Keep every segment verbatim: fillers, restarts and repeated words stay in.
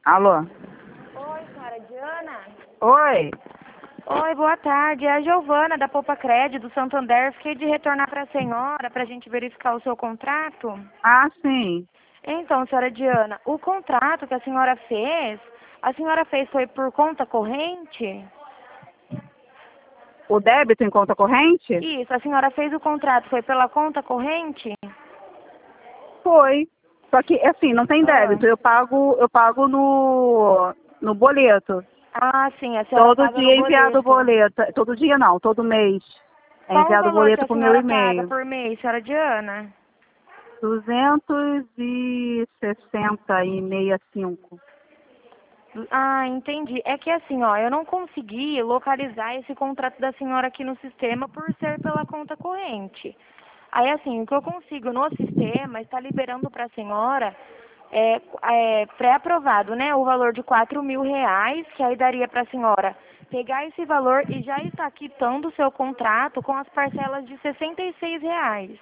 Alô? Oi, senhora Diana? Oi? Oi, boa tarde. É a Giovana, da Poupa Crédito, do Santander. Fiquei de retornar para a senhora para a gente verificar o seu contrato. Ah, sim. Então, senhora Diana, o contrato que a senhora fez, a senhora fez foi por conta corrente? O débito em conta corrente? Isso, a senhora fez o contrato, foi pela conta corrente? Foi. Só que, assim, não tem Ah, débito. Eu pago, eu pago no, no boleto. ah sim, a senhora Todo paga no dia é enviado o boleto. boleto. Todo dia não, todo mês. É Qual o enviado o valor que boleto a pro meu senhora paga e-mail. por mês, senhora Diana? duzentos e sessenta e sessenta e cinco. Ah, entendi. É que assim, ó, eu não consegui localizar esse contrato da senhora aqui no sistema por ser pela conta corrente. Aí, assim, o que eu consigo no sistema está liberando para a senhora é, é pré-aprovado, né? O valor de quatro mil reais, que aí daria para a senhora pegar esse valor e já está quitando o seu contrato com as parcelas de sessenta e seis reais.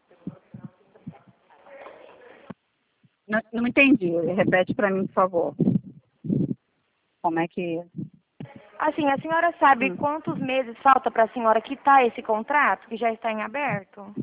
Não, não entendi. Repete para mim, por favor. Como é que... Assim, a senhora sabe Hum. quantos meses falta para a senhora quitar esse contrato que já está em aberto?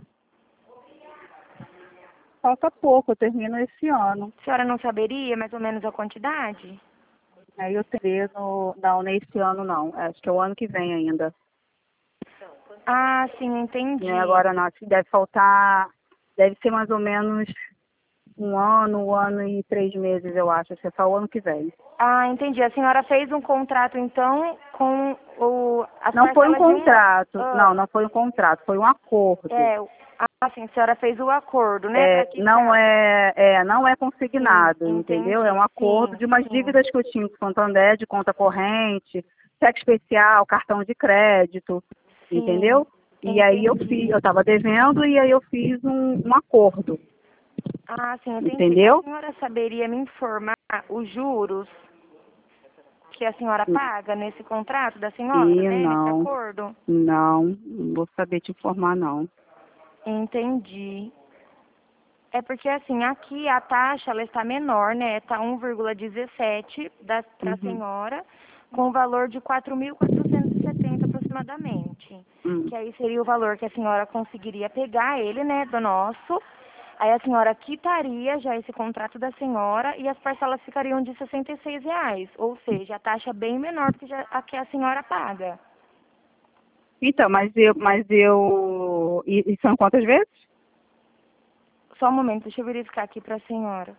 Falta pouco, eu termino esse ano. A senhora não saberia mais ou menos a quantidade? Aí eu terei no... Não, nesse ano não. Acho que é o ano que vem ainda. Ah, sim, Né? entendi. Agora não, acho que deve faltar... Deve ser mais ou menos um ano, um ano e três meses, eu acho. Acho que é só o ano que vem. Ah, entendi. A senhora fez um contrato, então, com o, as Não foi um parcelas de um... contrato. Não, Ah, não foi um contrato. Foi um acordo. é, o- ah, sim, a senhora fez o acordo, né, para É, não quitar. é, é, não é Sim, consignado, entendeu? É um entendi. acordo Sim, de umas sim, dívidas que eu tinha com o Santander, de conta corrente, cheque especial, cartão de crédito, sim, entendeu? E aí eu fiz, entendi. eu estava devendo e aí eu fiz um, um acordo, Ah, sim, entendi. A entendeu? senhora saberia me informar os juros que a senhora paga nesse contrato da senhora, E né, nesse não, acordo? não, não vou saber te informar não. Entendi. É porque assim, aqui a taxa ela está menor, né? Está um vírgula dezessete para a Uhum, senhora, com o valor de quatro mil quatrocentos e setenta aproximadamente. hum. Que aí seria o valor que a senhora conseguiria pegar ele, né, do nosso. Aí a senhora quitaria já esse contrato da senhora e as parcelas ficariam de sessenta e seis reais. Ou seja, a taxa bem menor do que já, a que a senhora paga. Então, mas eu, mas eu, e, e são quantas vezes? Só um momento, deixa eu verificar aqui para a senhora.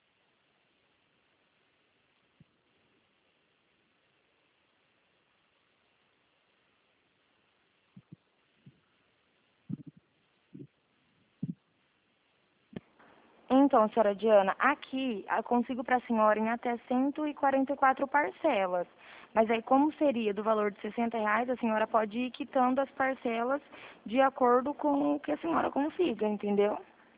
Então, senhora Diana, aqui eu consigo para a senhora em até cento e quarenta e quatro parcelas. Mas aí, como seria do valor de sessenta reais, a senhora pode ir quitando as parcelas de acordo com o que a senhora consiga, entendeu?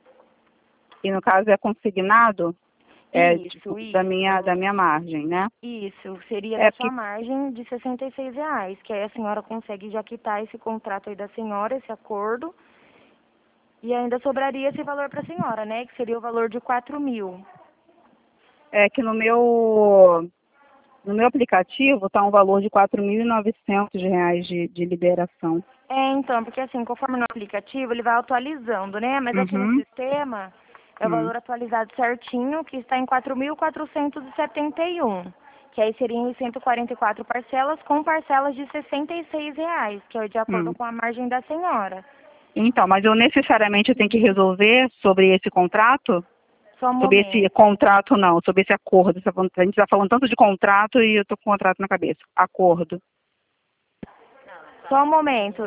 E no caso é consignado? É tipo Isso, da minha, da isso. minha margem, né? Isso, seria É da sua porque margem de sessenta e seis reais, que aí a senhora consegue já quitar esse contrato aí da senhora, esse acordo, e ainda sobraria esse valor para a senhora, né? Que seria o valor de quatro mil. é que no meu no meu aplicativo está um valor de quatro mil e novecentos reais de, de liberação. É, então, porque assim, conforme no aplicativo, ele vai atualizando, né? Mas aqui no Uhum. sistema é o Hum. valor atualizado certinho, que está em quatro mil quatrocentos e setenta e um, que aí seriam em cento e quarenta e quatro parcelas, com parcelas de sessenta e seis reais, que é de acordo Hum. com a margem da senhora. Então, mas eu necessariamente eu tenho que resolver sobre esse contrato? Só um Sobre esse momento. contrato não, sobre esse acordo. A gente está falando tanto de contrato e eu estou com o contrato na cabeça. Acordo. Só um momento.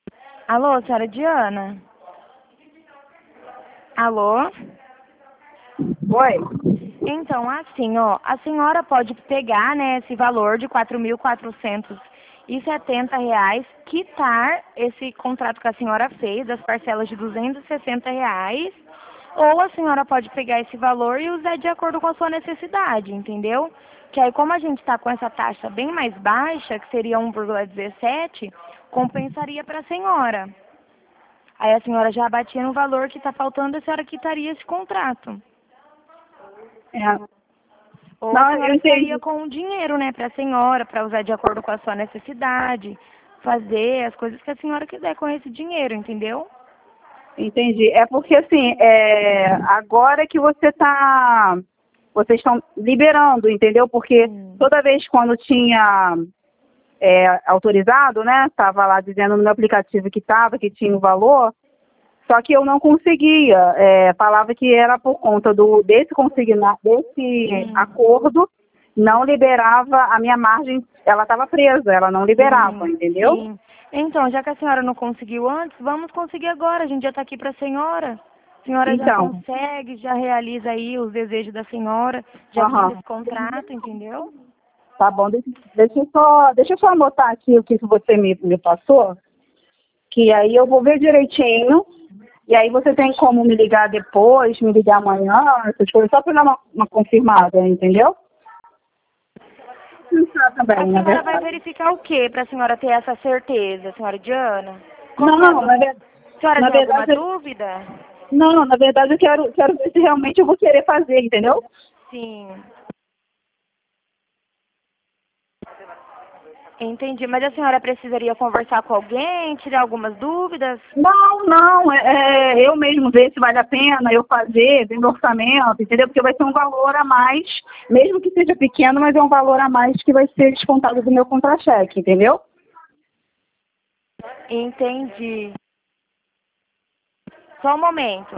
Alô, senhora Diana? Alô? Oi? Então, assim, ó, a senhora pode pegar, né, esse valor de quatro mil quatrocentos e setenta reais, quitar esse contrato que a senhora fez, das parcelas de duzentos e sessenta reais, ou a senhora pode pegar esse valor e usar de acordo com a sua necessidade, entendeu? Que aí, como a gente está com essa taxa bem mais baixa, que seria um vírgula dezessete, compensaria para a senhora. Aí a senhora já batia no valor que está faltando, a senhora quitaria esse contrato. É. Ou Não, a eu senhora entendi. sairia com o dinheiro, né, para a senhora, para usar de acordo com a sua necessidade, fazer as coisas que a senhora quiser com esse dinheiro, entendeu? Entendi. É porque, assim, é, agora que você está... Vocês estão liberando, entendeu? Porque Hum. toda vez quando tinha é, autorizado, né? Estava lá dizendo no meu aplicativo que estava, que tinha o valor, só que eu não conseguia. É, falava que era por conta do, desse consignar, desse Hum. acordo, não liberava a minha margem, ela estava presa, ela não liberava, Sim, entendeu? sim. Então, já que a senhora não conseguiu antes, vamos conseguir agora. A gente já está aqui para a senhora. A senhora já Então, consegue, já realiza aí os desejos da senhora, já quita aham. esse contrato, entendeu? Tá bom, deixa, deixa, eu só, deixa eu só anotar aqui o que que você me, me passou, que aí eu vou ver direitinho, e aí você tem como me ligar depois, me ligar amanhã, essas coisas, só para dar uma, uma confirmada, entendeu? Pensar A também, na senhora vai verdade. verificar o quê para a senhora ter essa certeza, senhora Diana? Qual Não, que é a não, na, dúvida? ver, A senhora na tem alguma verdade, dúvida? não, na verdade eu quero, quero ver se realmente eu vou querer fazer, entendeu? Sim. Entendi. Mas a senhora precisaria conversar com alguém, tirar algumas dúvidas? Não, não, é, é eu mesmo ver se vale a pena eu fazer, ver meu orçamento, entendeu? Porque vai ser um valor a mais, mesmo que seja pequeno, mas é um valor a mais que vai ser descontado do meu contra-cheque, entendeu? Entendi. Só um momento.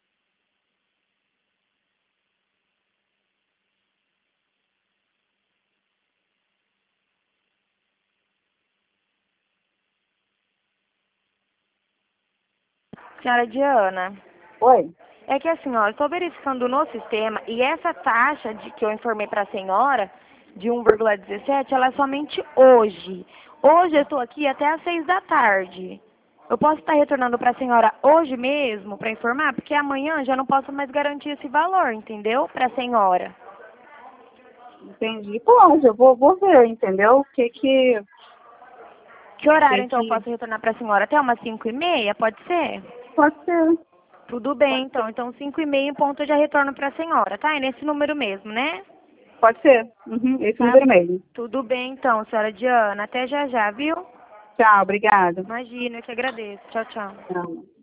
Senhora Diana, Oi? é que assim, ó, eu estou verificando no sistema e essa taxa de que eu informei para a senhora, de um vírgula dezessete, ela é somente hoje. Hoje eu estou aqui até às seis da tarde. Eu posso estar retornando para a senhora hoje mesmo para informar? Porque amanhã já não posso mais garantir esse valor, entendeu? Para a senhora. Entendi. Pode, eu vou, vou ver, entendeu? O que que... Que O horário que então eu que... posso retornar para a senhora? Até umas cinco e meia, pode ser? Pode ser. Tudo bem, então. Então, cinco e meia em ponto eu já retorno para a senhora, tá? É nesse número mesmo, né? Pode ser. Uhum, esse Tá? número mesmo. Tudo bem, então, senhora Diana. Até já já, viu? Tchau, obrigada. Imagina, eu que agradeço. Tchau, tchau. Tchau.